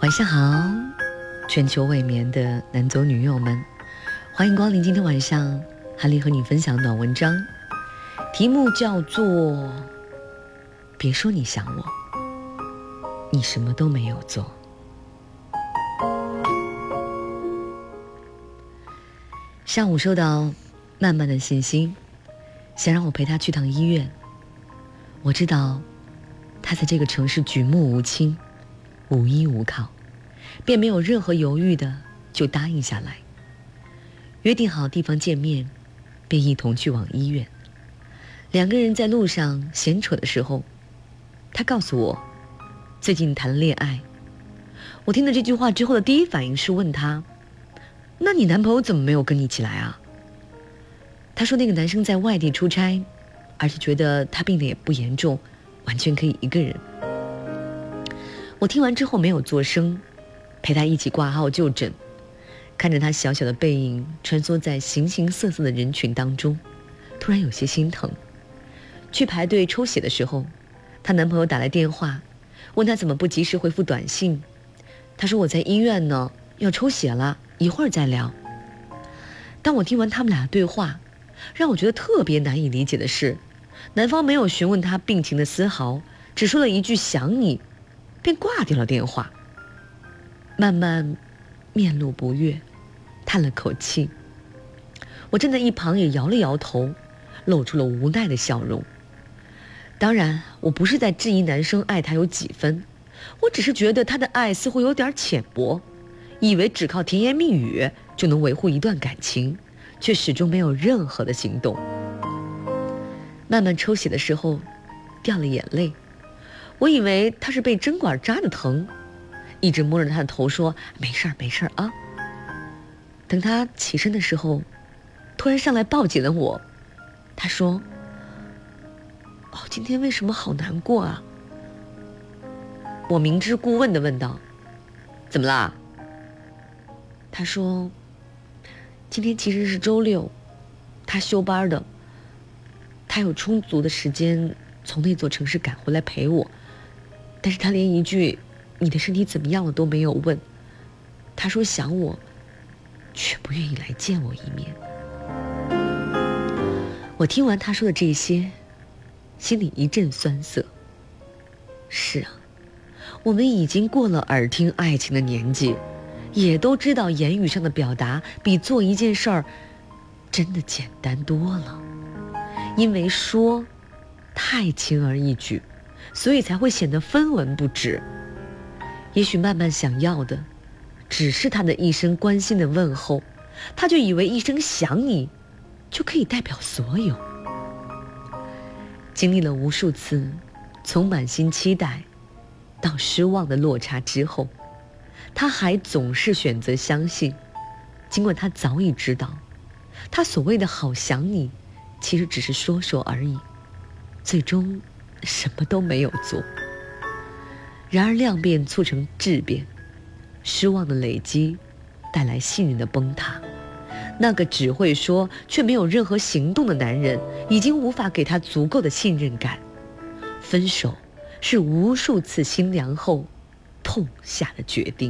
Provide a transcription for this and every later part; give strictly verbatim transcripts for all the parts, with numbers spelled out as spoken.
晚上好，全球未眠的男左女右们，欢迎光临今天晚上哈利和你分享暖文章，题目叫做别说你想我，你什么都没有做。上午收到曼曼的信息，想让我陪她去趟医院。我知道她在这个城市举目无亲，无依无靠，便没有任何犹豫的就答应下来。约定好地方见面，便一同去往医院。两个人在路上闲扯的时候，她告诉我最近谈了恋爱。我听了这句话之后的第一反应是问她，那你男朋友怎么没有跟你一起来啊？她说那个男生在外地出差，而且觉得他病得也不严重，完全可以一个人。我听完之后没有作声，陪他一起挂号就诊，看着他小小的背影穿梭在形形色色的人群当中，突然有些心疼。去排队抽血的时候，她男朋友打来电话，问她怎么不及时回复短信。她说我在医院呢，要抽血了，一会儿再聊。当我听完他们俩的对话，让我觉得特别难以理解的是，男方没有询问她病情的丝毫，只说了一句想你，便挂掉了电话。慢慢面露不悦，叹了口气。我站在一旁也摇了摇头，露出了无奈的笑容。当然我不是在质疑男生爱她有几分，我只是觉得他的爱似乎有点浅薄，以为只靠甜言蜜语就能维护一段感情，却始终没有任何的行动。慢慢抽血的时候掉了眼泪，我以为他是被针管扎的疼，一直摸着他的头说没事儿没事儿啊。等他起身的时候，突然上来抱紧了我。他说，哦，今天为什么好难过啊？我明知故问地问道，怎么啦？他说，今天其实是周六，他休班的，他有充足的时间从那座城市赶回来陪我，但是他连一句你的身体怎么样了都没有问。他说想我，却不愿意来见我一面。我听完他说的这些，心里一阵酸涩。是啊，我们已经过了耳听爱情的年纪，也都知道言语上的表达比做一件事儿真的简单多了。因为说太轻而易举，所以才会显得分文不值。也许慢慢想要的只是他的一声关心的问候，他就以为一声想你就可以代表所有。经历了无数次从满心期待到失望的落差之后，他还总是选择相信，尽管他早已知道他所谓的好想你其实只是说说而已，最终什么都没有做。然而量变促成质变，失望的累积带来信任的崩塌。那个只会说却没有任何行动的男人，已经无法给他足够的信任感。分手是无数次心凉后痛下的决定。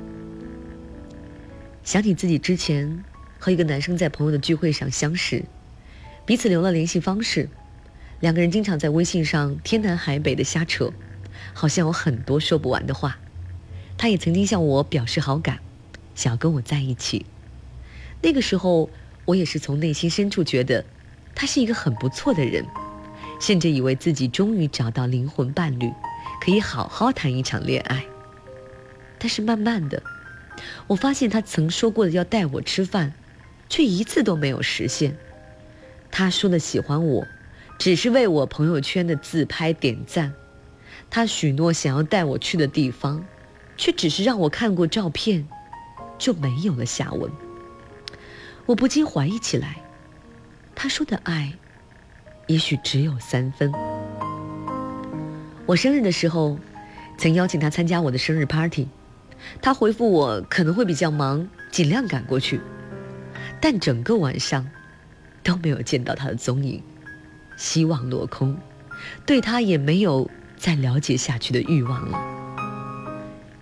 想起自己之前和一个男生在朋友的聚会上相识，彼此留了联系方式，两个人经常在微信上天南海北的瞎扯，好像有很多说不完的话。他也曾经向我表示好感，想要跟我在一起。那个时候我也是从内心深处觉得他是一个很不错的人，甚至以为自己终于找到灵魂伴侣，可以好好谈一场恋爱。但是慢慢的，我发现他曾说过的要带我吃饭，却一次都没有实现。他说的喜欢我，只是为我朋友圈的自拍点赞。他许诺想要带我去的地方，却只是让我看过照片就没有了下文。我不禁怀疑起来，他说的爱也许只有三分。我生日的时候曾邀请他参加我的生日 party， 他回复我可能会比较忙，尽量赶过去。但整个晚上都没有见到他的踪影，希望落空，对他也没有再了解下去的欲望了。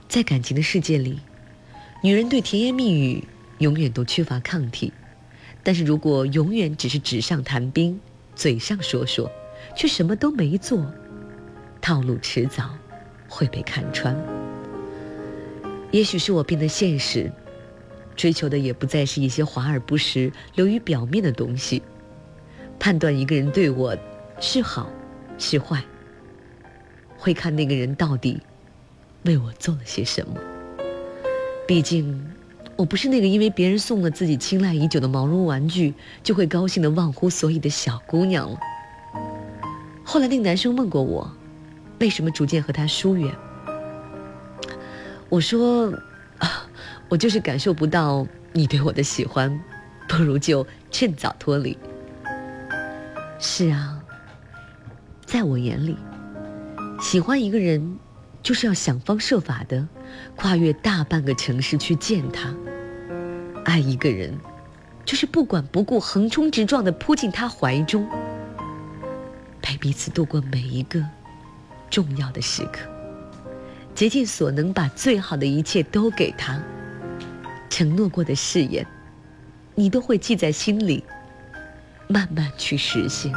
在感情的世界里，女人对甜言蜜语永远都缺乏抗体，但是如果永远只是纸上谈兵，嘴上说说，却什么都没做，套路迟早会被看穿。也许是我变得现实，追求的也不再是一些华而不实、流于表面的东西。判断一个人对我是好是坏，会看那个人到底为我做了些什么。毕竟我不是那个因为别人送了自己青睐已久的毛绒玩具就会高兴的忘乎所以的小姑娘了。后来那个男生问过我，为什么逐渐和他疏远。我说、啊、我就是感受不到你对我的喜欢，不如就趁早脱离。是啊，在我眼里，喜欢一个人就是要想方设法的跨越大半个城市去见他。爱一个人就是不管不顾横冲直撞的扑进他怀中，陪彼此度过每一个重要的时刻，竭尽所能把最好的一切都给他。承诺过的誓言你都会记在心里，慢慢去实现。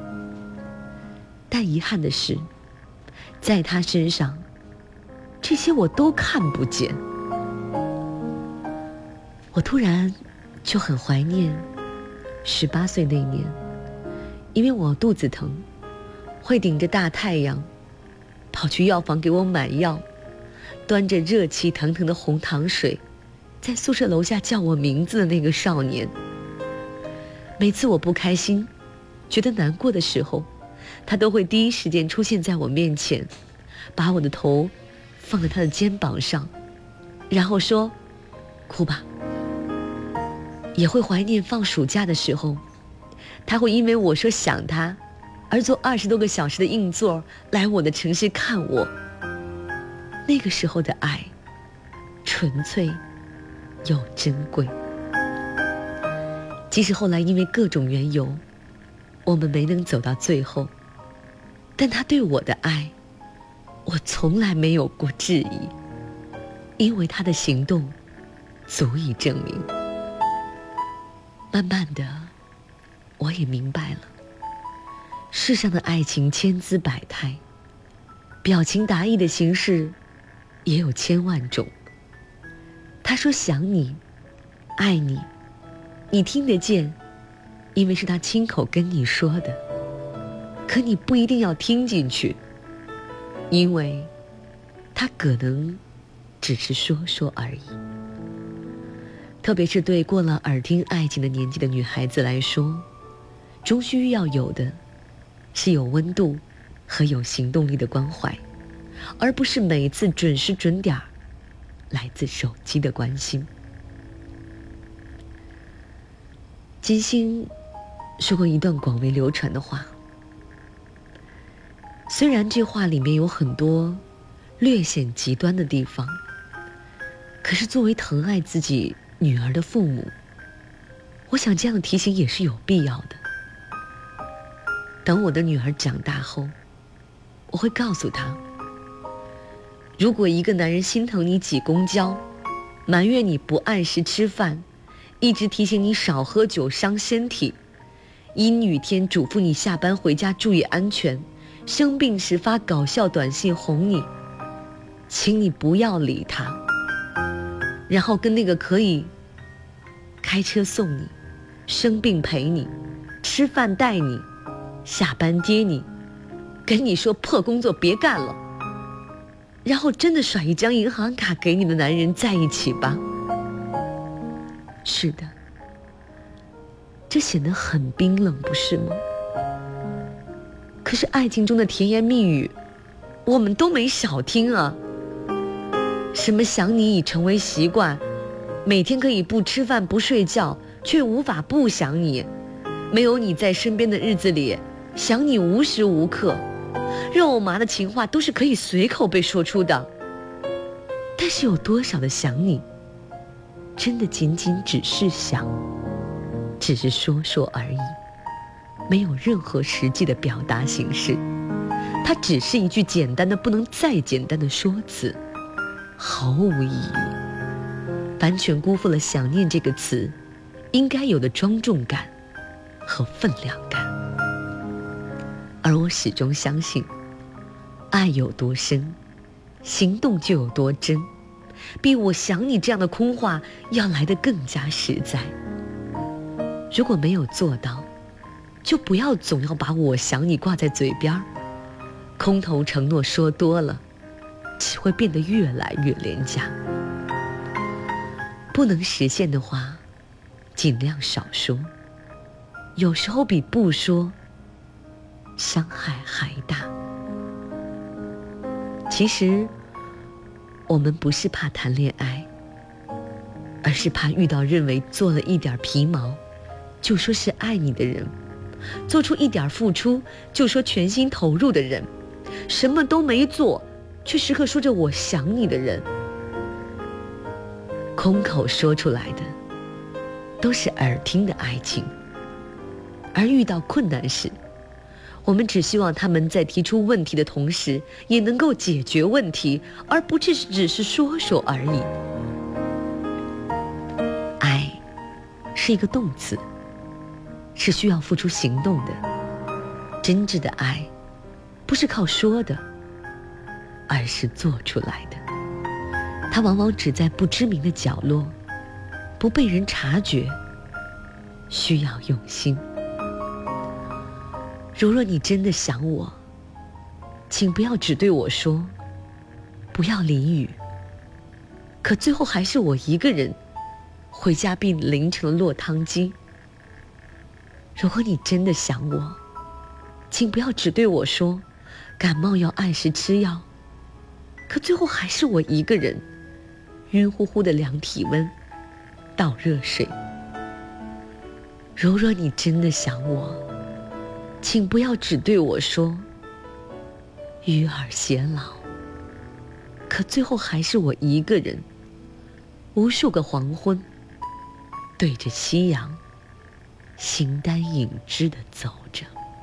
但遗憾的是，在他身上这些我都看不见。我突然就很怀念十八岁那年，因为我肚子疼，会顶着大太阳跑去药房给我买药，端着热气腾腾的红糖水，在宿舍楼下叫我名字的那个少年。每次我不开心觉得难过的时候，他都会第一时间出现在我面前，把我的头放在他的肩膀上，然后说哭吧。也会怀念放暑假的时候，他会因为我说想他而坐二十多个小时的硬座来我的城市看我。那个时候的爱纯粹又珍贵。即使后来因为各种缘由我们没能走到最后，但他对我的爱我从来没有过质疑，因为他的行动足以证明。慢慢的我也明白了，世上的爱情千姿百态，表情达意的形式也有千万种。他说想你爱你，你听得见，因为是他亲口跟你说的，可你不一定要听进去，因为他可能只是说说而已。特别是对过了耳听爱情的年纪的女孩子来说，终须要有的是有温度和有行动力的关怀，而不是每次准时准点来自手机的关心。金星说过一段广为流传的话，虽然这话里面有很多略显极端的地方，可是作为疼爱自己女儿的父母，我想这样的提醒也是有必要的。等我的女儿长大后，我会告诉她，如果一个男人心疼你挤公交，埋怨你不按时吃饭，一直提醒你少喝酒伤身体，阴雨天嘱咐你下班回家注意安全，生病时发搞笑短信哄你，请你不要理他，然后跟那个可以开车送你，生病陪你，吃饭带你，下班接你，跟你说破工作别干了，然后真的甩一张银行卡给你的男人在一起吧。是的，这显得很冰冷，不是吗？可是爱情中的甜言蜜语我们都没少听啊。什么想你已成为习惯，每天可以不吃饭不睡觉，却无法不想你，没有你在身边的日子里，想你无时无刻，肉麻的情话都是可以随口被说出的。但是有多少的想你真的仅仅只是想，只是说说而已，没有任何实际的表达形式，它只是一句简单的不能再简单的说辞。 毫无意义，完全辜负了想念这个词应该有的庄重感和分量感。而我始终相信，爱有多深，行动就有多真，比我想你这样的空话要来得更加实在。如果没有做到，就不要总要把我想你挂在嘴边，空头承诺说多了，只会变得越来越廉价。不能实现的话，尽量少说，有时候比不说伤害还大。其实我们不是怕谈恋爱，而是怕遇到认为做了一点皮毛就说是爱你的人，做出一点付出就说全心投入的人，什么都没做却时刻说着我想你的人。空口说出来的都是耳听的爱情，而遇到困难时，我们只希望他们在提出问题的同时也能够解决问题，而不是只是说说而已。爱是一个动词，是需要付出行动的。真挚的爱不是靠说的，而是做出来的。它往往只在不知名的角落，不被人察觉，需要用心。如若你真的想我，请不要只对我说不要淋雨，可最后还是我一个人回家并淋成了落汤鸡。如果你真的想我，请不要只对我说感冒要按时吃药，可最后还是我一个人晕乎乎的量体温倒热水。如若你真的想我，请不要只对我说与尔偕老，可最后还是我一个人无数个黄昏对着夕阳形单影只地走着。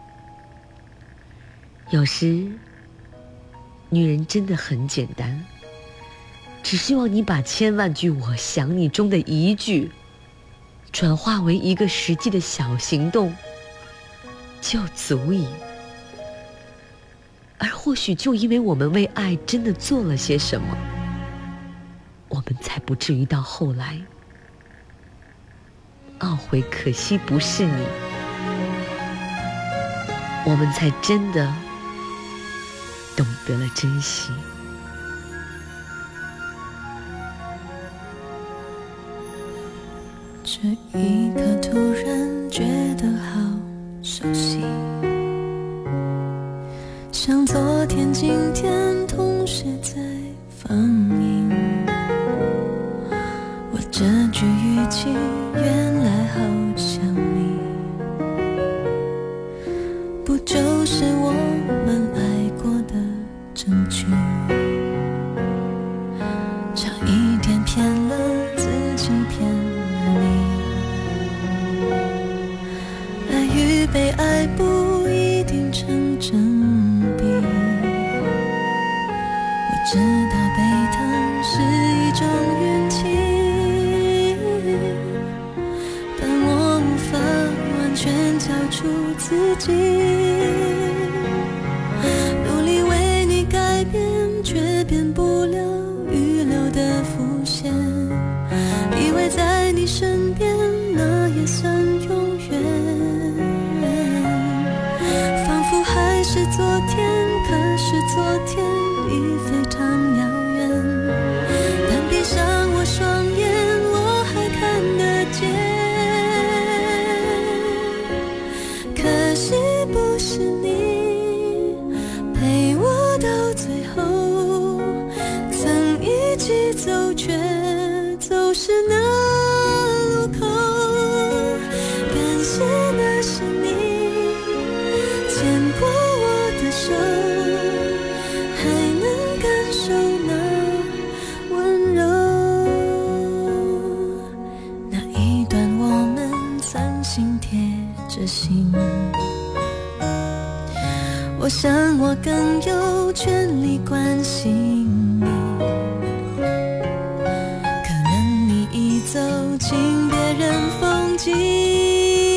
有时女人真的很简单，只希望你把千万句我想你中的一句转化为一个实际的小行动就足以。而或许就因为我们为爱真的做了些什么，我们才不至于到后来懊悔可惜不是你，我们才真的懂得了珍惜。 这一刻突然觉得好熟悉，像昨天今天同时在放映。我这句语气原来好像你，不就是我们爱过的证据？差一点骗了自己，骗了你。爱与被爱不一定成正比，我知道被疼是一种运气，但我无法完全交出自己。努力为你改变，却变不了预留的伏线，以为在你身边那也算永远，仿佛还是昨天，可是昨天已非常遥远。但闭上我双眼，我还看得见。可惜不是你陪我到最后，曾一起走，却走失那路口。感谢那是你牵过我的手，还能感受那温柔。那一段我们曾心贴着心，我想我更有权利关心你。 人风景，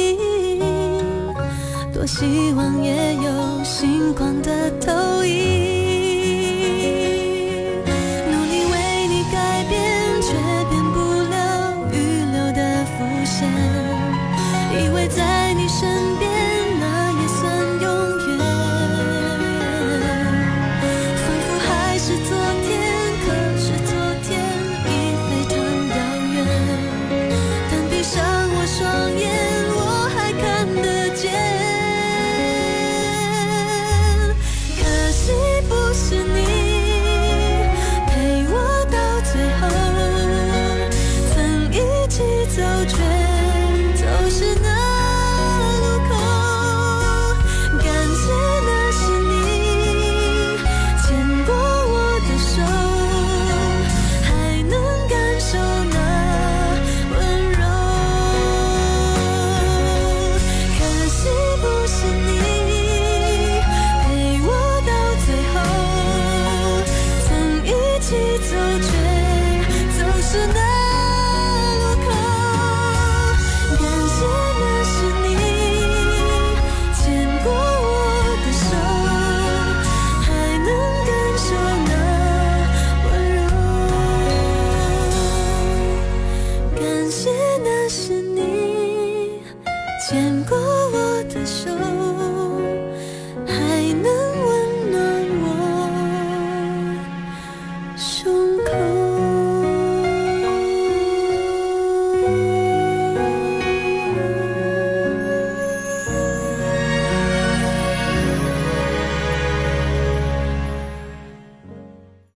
多希望也有星光的投影。